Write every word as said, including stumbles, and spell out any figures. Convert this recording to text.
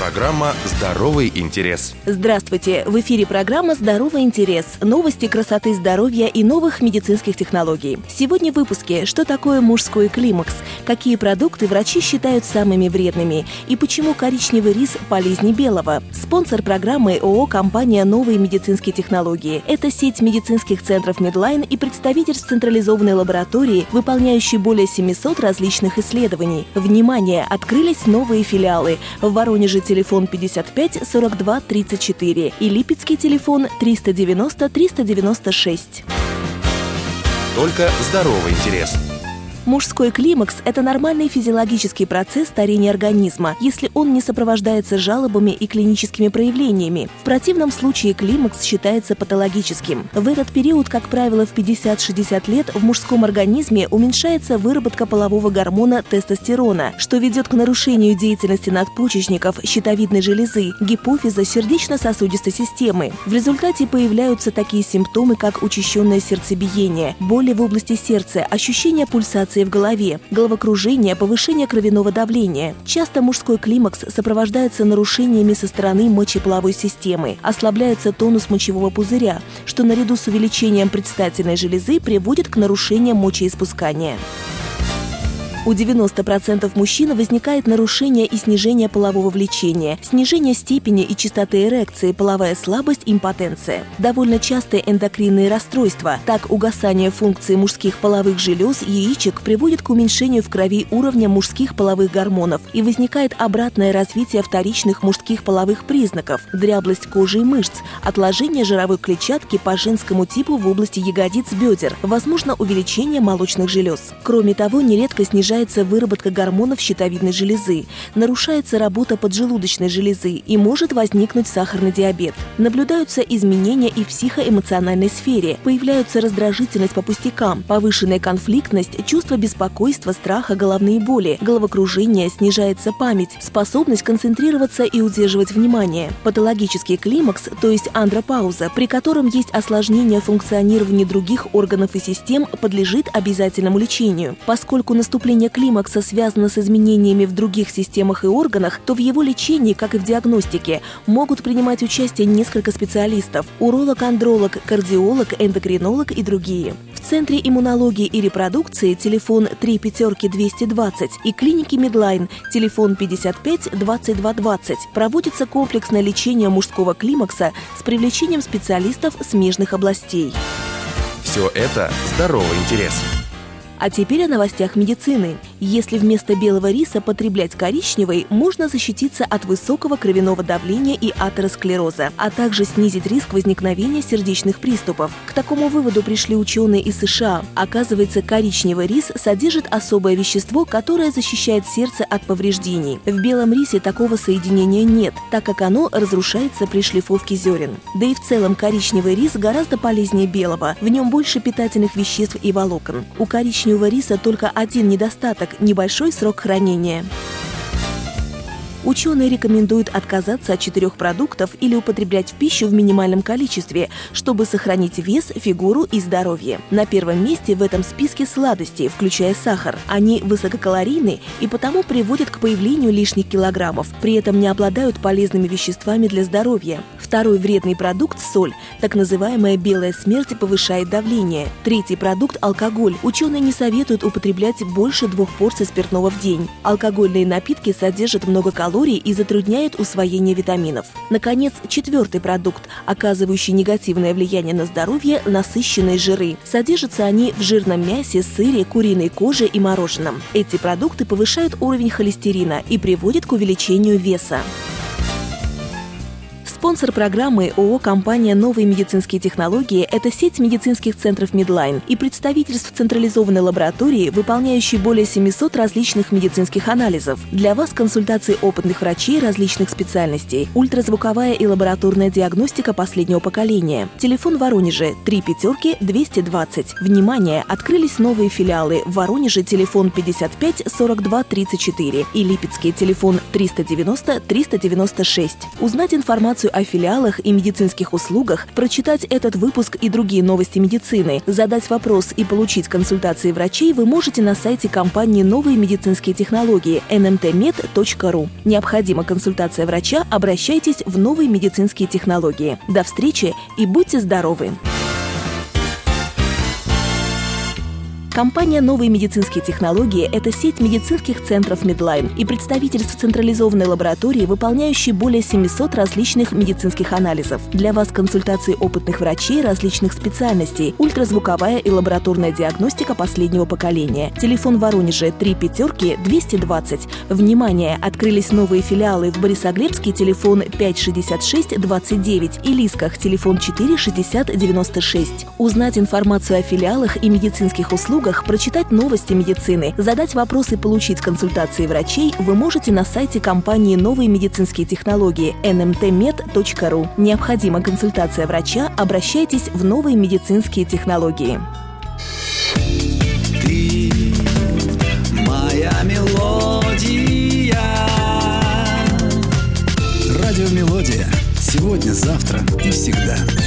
Программа «Здоровый интерес». Здравствуйте! В эфире программа «Здоровый интерес». Новости красоты, здоровья и новых медицинских технологий. Сегодня в выпуске: что такое мужской климакс, какие продукты врачи считают самыми вредными и почему коричневый рис полезнее белого. Спонсор программы ООО «Компания Новые медицинские технологии». Это сеть медицинских центров Medline и представительств централизованной лаборатории, выполняющей более семисот различных исследований. Внимание! Открылись новые филиалы. В Воронеже телефон пятьдесят пять сорок два тридцать четыре и Липецкий телефон триста девяносто триста девяносто шесть. Только здоровый интерес. Мужской климакс – это нормальный физиологический процесс старения организма, если он не сопровождается жалобами и клиническими проявлениями. В противном случае климакс считается патологическим. В этот период, как правило, в пятьдесят-шестьдесят лет в мужском организме уменьшается выработка полового гормона тестостерона, что ведет к нарушению деятельности надпочечников, щитовидной железы, гипофиза, сердечно-сосудистой системы. В результате появляются такие симптомы, как учащенное сердцебиение, боли в области сердца, ощущение пульсации в голове, головокружение, повышение кровяного давления. Часто мужской климакс сопровождается нарушениями со стороны мочеполовой системы, ослабляется тонус мочевого пузыря, что наряду с увеличением предстательной железы приводит к нарушениям мочеиспускания. У девяноста процентов мужчин возникает нарушение и снижение полового влечения, снижение степени и частоты эрекции, половая слабость, импотенция. Довольно частые эндокринные расстройства. Так, угасание функции мужских половых желез, яичек приводит к уменьшению в крови уровня мужских половых гормонов и возникает обратное развитие вторичных мужских половых признаков, дряблость кожи и мышц, отложение жировой клетчатки по женскому типу в области ягодиц, бедер, возможно увеличение молочных желез. Кроме того, нередко снижается выработка гормонов щитовидной железы, нарушается работа поджелудочной железы и может возникнуть сахарный диабет. Наблюдаются изменения и в психоэмоциональной сфере, появляются раздражительность по пустякам, повышенная конфликтность, чувство беспокойства, страха, головные боли, головокружение, снижается память, способность концентрироваться и удерживать внимание. Патологический климакс, то есть андропауза, при котором есть осложнение функционирования других органов и систем, подлежит обязательному лечению. Поскольку наступление климакса связано с изменениями в других системах и органах, то в его лечении, как и в диагностике, могут принимать участие несколько специалистов – уролог, андролог, кардиолог, эндокринолог и другие. В Центре иммунологии и репродукции телефон три пятерки двести двадцать и клиники Medline телефон пятьдесят пять двадцать два двадцать проводится комплексное лечение мужского климакса с привлечением специалистов смежных областей. Все это здоровый интерес. А теперь о новостях медицины. Если вместо белого риса потреблять коричневый, можно защититься от высокого кровяного давления и атеросклероза, а также снизить риск возникновения сердечных приступов. К такому выводу пришли ученые из США. Оказывается, коричневый рис содержит особое вещество, которое защищает сердце от повреждений. В белом рисе такого соединения нет, так как оно разрушается при шлифовке зерен. Да и в целом коричневый рис гораздо полезнее белого, в нем больше питательных веществ и волокон. У коричневого риса только один недостаток – небольшой срок хранения. Ученые рекомендуют отказаться от четырех продуктов или употреблять в пищу в минимальном количестве, чтобы сохранить вес, фигуру и здоровье. На первом месте в этом списке сладости, включая сахар. Они высококалорийны и потому приводят к появлению лишних килограммов, при этом не обладают полезными веществами для здоровья. Второй вредный продукт – соль. Так называемая белая смерть повышает давление. Третий продукт – алкоголь. Ученые не советуют употреблять больше двух порций спиртного в день. Алкогольные напитки содержат много калорий и затрудняют усвоение витаминов. Наконец, четвертый продукт, оказывающий негативное влияние на здоровье – насыщенные жиры. Содержатся они в жирном мясе, сыре, куриной коже и мороженом. Эти продукты повышают уровень холестерина и приводят к увеличению веса. Спонсор программы ООО «Компания Новые медицинские технологии» – это сеть медицинских центров Medline и представительств централизованной лаборатории, выполняющей более семисот различных медицинских анализов. Для вас консультации опытных врачей различных специальностей, ультразвуковая и лабораторная диагностика последнего поколения. Телефон в Воронеже три пятерки двести двадцать. Внимание! Открылись новые филиалы. В Воронеже телефон пятьдесят пять сорок два тридцать четыре и Липецкий телефон триста девяносто триста девяносто шесть. Узнать информацию о филиалах и медицинских услугах, прочитать этот выпуск и другие новости медицины, задать вопрос и получить консультации врачей вы можете на сайте компании «Новые медицинские технологии» эн эм тэ мед точка ру. Необходима консультация врача, обращайтесь в «Новые медицинские технологии». До встречи и будьте здоровы! Компания «Новые медицинские технологии» – это сеть медицинских центров Медлайн и представительств централизованной лаборатории, выполняющей более семисот различных медицинских анализов. Для вас консультации опытных врачей различных специальностей, ультразвуковая и лабораторная диагностика последнего поколения. Телефон в Воронеже три пятерки двести двадцать. Внимание! Открылись новые филиалы в Борисоглебске, телефон пять шестьдесят шесть двадцать девять, и Лисках, телефон четыре шестьдесят девяносто шесть. Узнать информацию о филиалах и медицинских услугах, прочитать новости медицины, задать вопросы и получить консультации врачей вы можете на сайте компании «Новые медицинские технологии» эн эм тэ мед точка ру. Необходима консультация врача, обращайтесь в «Новые медицинские технологии». Ты моя мелодия. Радио Мелодия. Сегодня, завтра и всегда.